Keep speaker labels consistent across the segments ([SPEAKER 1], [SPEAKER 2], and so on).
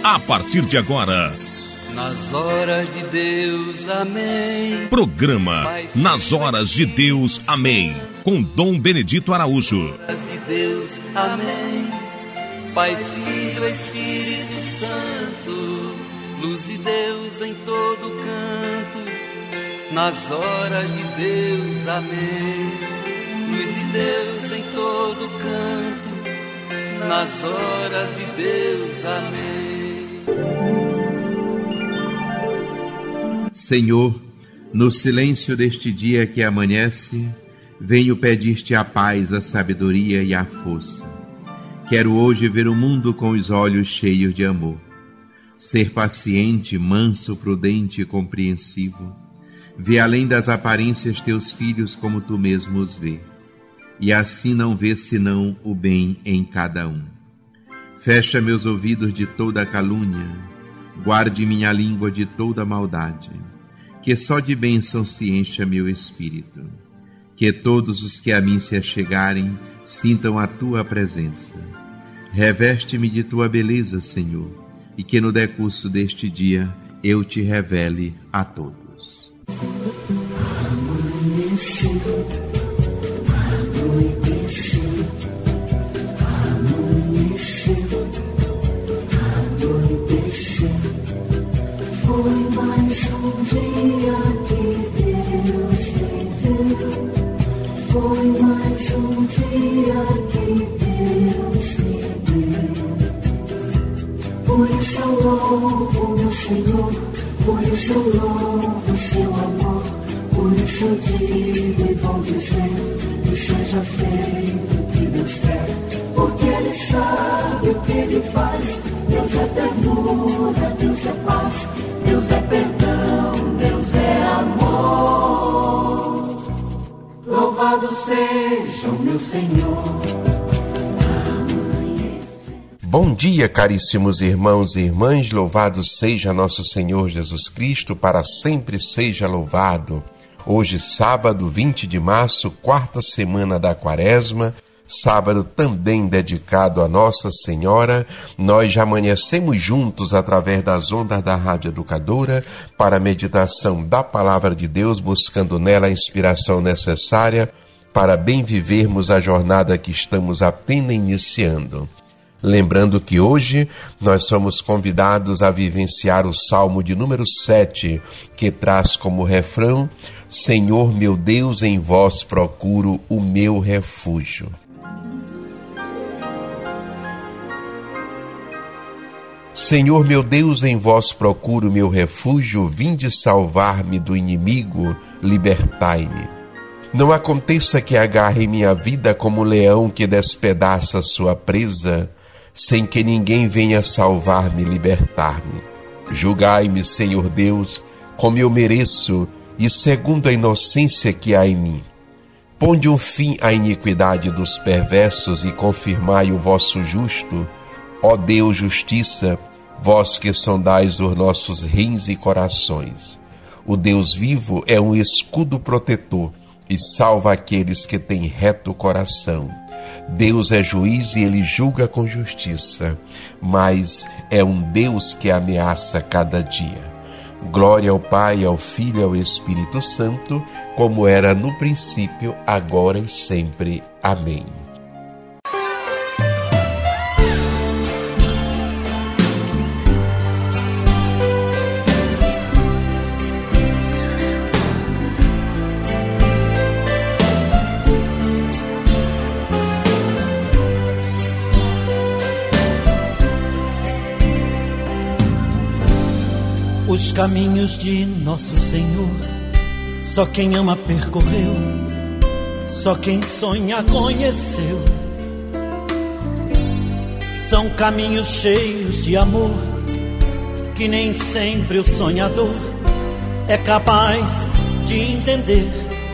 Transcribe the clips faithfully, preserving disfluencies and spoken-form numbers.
[SPEAKER 1] a partir de agora.
[SPEAKER 2] Nas horas de Deus, amém.
[SPEAKER 1] Programa Nas Horas de Deus, amém. Com Dom Benedito Araújo.
[SPEAKER 2] Nas horas de Deus, amém. Pai, Filho, Espírito Santo, luz de Deus em todo canto. Nas horas de Deus, amém. Luz de Deus em todo canto. Nas horas de Deus, amém.
[SPEAKER 3] Senhor, no silêncio deste dia que amanhece, venho pedir-te a paz, a sabedoria e a força. Quero hoje ver o mundo com os olhos cheios de amor. Ser paciente, manso, prudente e compreensivo. Ver além das aparências teus filhos como tu mesmo os vê. E assim não ver senão o bem em cada um. Fecha meus ouvidos de toda calúnia. Guarde minha língua de toda maldade. Que só de bênção se encha meu espírito. Que todos os que a mim se achegarem sintam a tua presença. Reveste-me de tua beleza, Senhor, e que no decurso deste dia eu te revele a todos.
[SPEAKER 4] Amanheceu, anoiteceu, amanheceu, anoiteceu. Foi mais um dia que Deus me deu. Foi mais um dia que Deus me deu. Por isso eu louvo meu Senhor, por isso eu louvo seu amor. Por isso eu digo e vou dizer que seja feito o que Deus quer, porque Ele sabe o que Ele faz. Deus é ternura, Deus é paz, Deus é perdão, Deus é amor. Louvado seja o meu Senhor.
[SPEAKER 5] Bom dia, caríssimos irmãos e irmãs, louvado seja nosso Senhor Jesus Cristo, para sempre seja louvado. Hoje, sábado, vinte de março, quarta semana da Quaresma, sábado também dedicado a Nossa Senhora. Nós já amanhecemos juntos através das ondas da Rádio Educadora para a meditação da Palavra de Deus, buscando nela a inspiração necessária para bem vivermos a jornada que estamos apenas iniciando. Lembrando que hoje nós somos convidados a vivenciar o Salmo de número sete, que traz como refrão: Senhor meu Deus, em vós procuro o meu refúgio. Senhor meu Deus, em vós procuro o meu refúgio, vinde salvar-me do inimigo, libertai-me. Não aconteça que agarre minha vida como um leão que despedaça sua presa, sem que ninguém venha salvar-me e libertar-me. Julgai-me, Senhor Deus, como eu mereço, e segundo a inocência que há em mim. Ponde um fim à iniquidade dos perversos e confirmai o vosso justo. Ó Deus, justiça, vós que sondais os nossos rins e corações. O Deus vivo é um escudo protetor e salva aqueles que têm reto coração. Deus é juiz e Ele julga com justiça, mas é um Deus que ameaça cada dia. Glória ao Pai, ao Filho e ao Espírito Santo, como era no princípio, agora e sempre. Amém.
[SPEAKER 6] Os caminhos de nosso Senhor, só quem ama percorreu, só quem sonha conheceu. São caminhos cheios de amor, que nem sempre o sonhador é capaz de entender.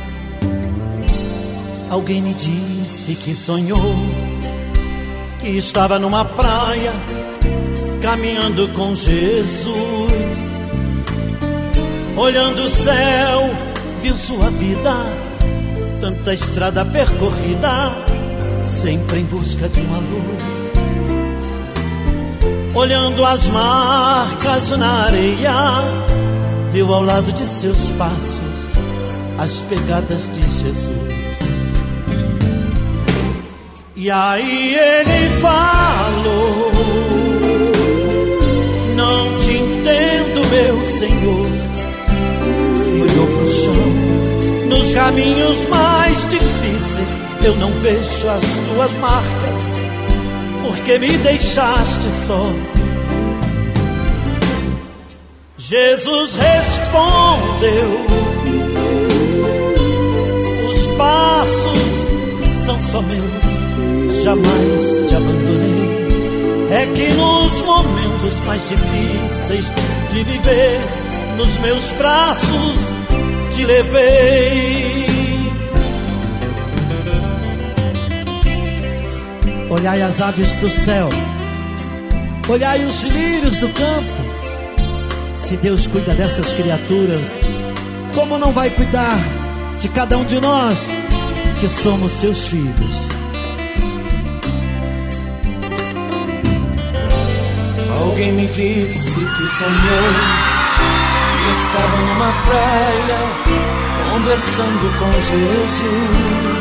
[SPEAKER 6] Alguém me disse que sonhou, que estava numa praia, caminhando com Jesus. Olhando o céu, viu sua vida, tanta estrada percorrida, sempre em busca de uma luz. olhando as marcas na areia, viu ao lado de seus passos as pegadas de Jesus. E aí ele falou: não te entendo, meu Senhor. E olhou pro chão. Nos caminhos mais difíceis eu não vejo as tuas marcas, porque me deixaste só. Jesus respondeu: os passos são só meus, jamais te abandonei. É que nos momentos mais difíceis de viver, nos meus braços te levei. Olhai as aves do céu, olhai os lírios do campo. Se Deus cuida dessas criaturas, como não vai cuidar de cada um de nós que somos seus filhos?
[SPEAKER 7] Alguém me disse que sonhou que estava numa praia conversando com Jesus,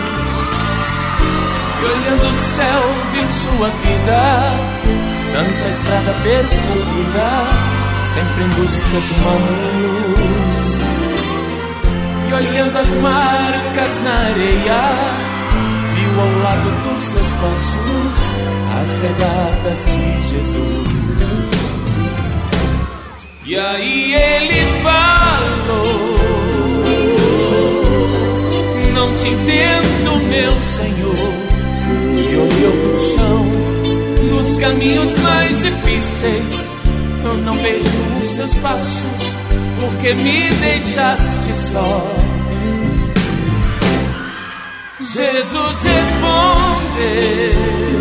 [SPEAKER 7] e olhando o céu viu sua vida, tanta estrada percorrida, sempre em busca de uma luz. E olhando as marcas na areia, viu ao lado dos seus passos as pegadas de Jesus. E aí ele falou: não te entendo, meu Senhor. E olhou pro chão. Nos caminhos mais difíceis eu não vejo os seus passos, porque me deixaste só. Jesus respondeu: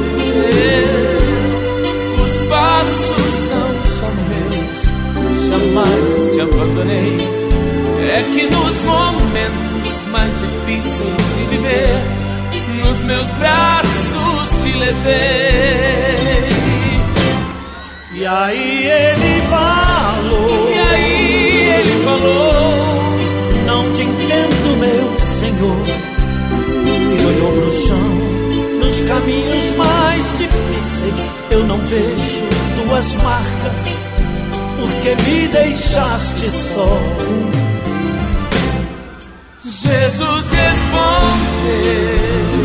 [SPEAKER 7] os passos são só meus, jamais te abandonei. É que nos momentos mais difíceis de viver, nos meus braços te levei.
[SPEAKER 6] E aí ele falou,
[SPEAKER 7] e aí ele falou:
[SPEAKER 6] não te entendo, meu Senhor. E olhou pro chão. Nos caminhos mais difíceis eu não vejo tuas marcas, porque me deixaste só.
[SPEAKER 7] Jesus respondeu: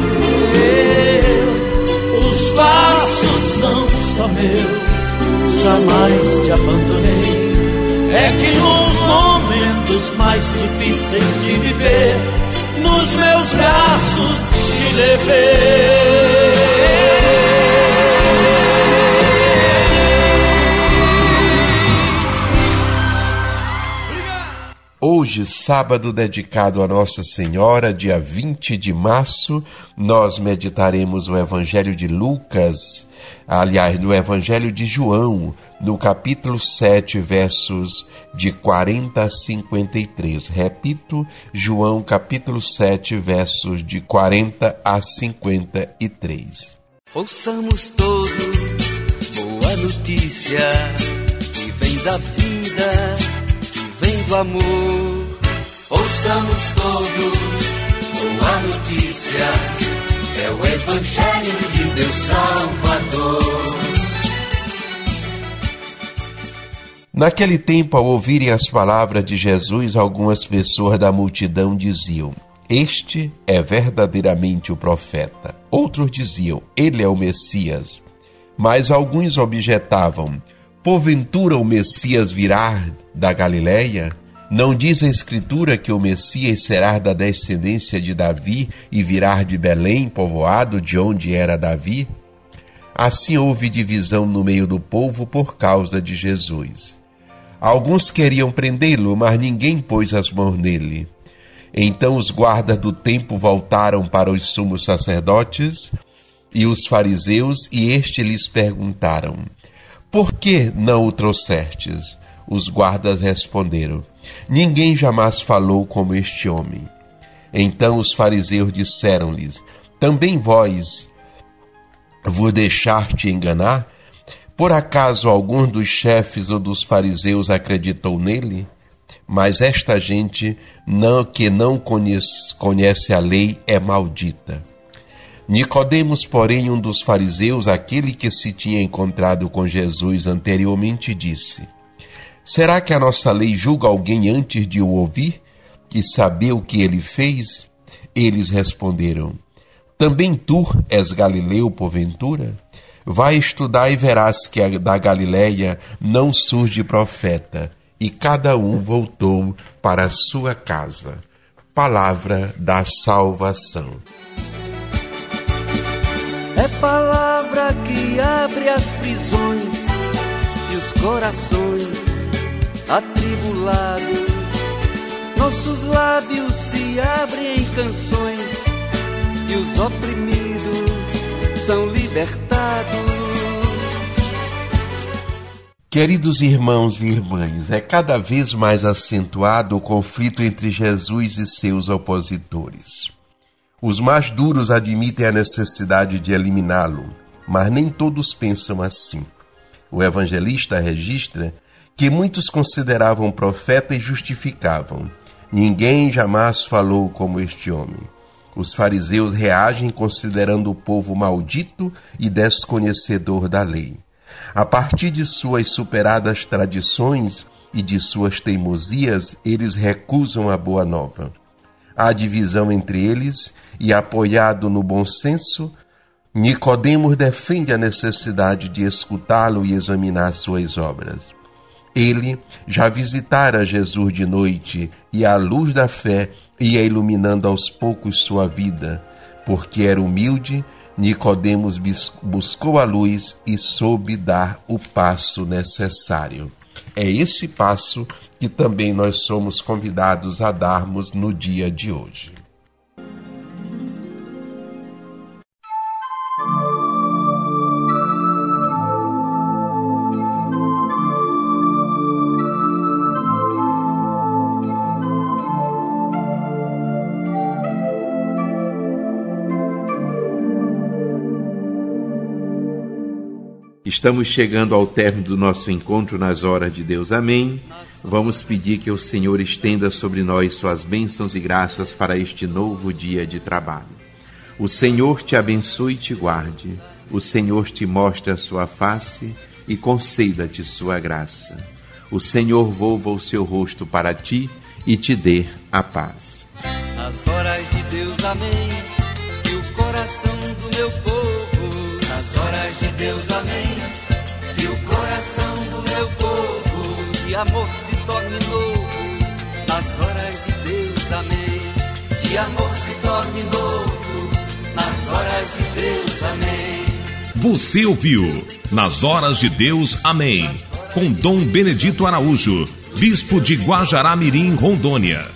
[SPEAKER 6] os passos são só meus, jamais te abandonei. É que nos momentos mais difíceis de viver, nos meus braços te levei.
[SPEAKER 5] Hoje, sábado dedicado a Nossa Senhora, dia vinte de março, nós meditaremos o Evangelho de Lucas, aliás, do Evangelho de João, no capítulo sete, versos de quarenta a cinquenta e três. Repito, João, capítulo sete, versos de quarenta a cinquenta e três.
[SPEAKER 2] Ouçamos todos boa notícia que vem da vida, que vem do amor. Ouçamos todos boa notícia, é o Evangelho de Deus Salvador.
[SPEAKER 5] Naquele tempo, ao ouvirem as palavras de Jesus, algumas pessoas da multidão diziam: este é verdadeiramente o profeta. Outros diziam: ele é o Messias. Mas alguns objetavam: porventura o Messias virá da Galileia? Não diz a Escritura que o Messias será da descendência de Davi e virá de Belém, povoado de onde era Davi? Assim houve divisão no meio do povo por causa de Jesus. Alguns queriam prendê-lo, mas ninguém pôs as mãos nele. Então os guardas do templo voltaram para os sumos sacerdotes e os fariseus, e estes lhes perguntaram: por que não o trouxestes? Os guardas responderam: ninguém jamais falou como este homem. Então os fariseus disseram-lhes: também vós vos deixaste enganar? Por acaso algum dos chefes ou dos fariseus acreditou nele? Mas esta gente não, que não conhece, conhece a lei é maldita. Nicodemos, porém, um dos fariseus, aquele que se tinha encontrado com Jesus anteriormente, disse: será que a nossa lei julga alguém antes de o ouvir e saber o que ele fez? Eles responderam: também tu és galileu, porventura? Vai estudar e verás que da Galileia não surge profeta. E cada um voltou para a sua casa. Palavra da salvação.
[SPEAKER 2] É palavra que abre as prisões e os corações atribulados. Nossos lábios se abrem em canções e os oprimidos são libertados.
[SPEAKER 5] Queridos irmãos e irmãs, é cada vez mais acentuado o conflito entre Jesus e seus opositores. Os mais duros admitem a necessidade de eliminá-lo, mas nem todos pensam assim. O evangelista registra que muitos consideravam profeta e justificavam: ninguém jamais falou como este homem. Os fariseus reagem considerando o povo maldito e desconhecedor da lei. A partir de suas superadas tradições e de suas teimosias, eles recusam a boa nova. Há divisão entre eles e, apoiado no bom senso, Nicodemos defende a necessidade de escutá-lo e examinar suas obras. Ele já visitara Jesus de noite e, à luz da fé, ia iluminando aos poucos sua vida. Porque era humilde, Nicodemos buscou a luz e soube dar o passo necessário. É esse passo que também nós somos convidados a darmos no dia de hoje.
[SPEAKER 3] Estamos chegando ao término do nosso encontro nas horas de Deus. Amém. Vamos pedir que o Senhor estenda sobre nós suas bênçãos e graças para este novo dia de trabalho. O Senhor te abençoe e te guarde. O Senhor te mostre a sua face e conceda-te sua graça. O Senhor volva o seu rosto para ti e te dê a paz.
[SPEAKER 2] Nas horas de Deus, amém. E o coração do meu povo. Nas horas de Deus, amém. E o coração do meu povo de amor se torne novo. Nas horas de Deus, amém. De amor se torne novo. Nas horas de Deus, amém.
[SPEAKER 1] Você ouviu Nas Horas de Deus, amém. Com Dom Benedito Araújo, bispo de Guajará-Mirim, Rondônia.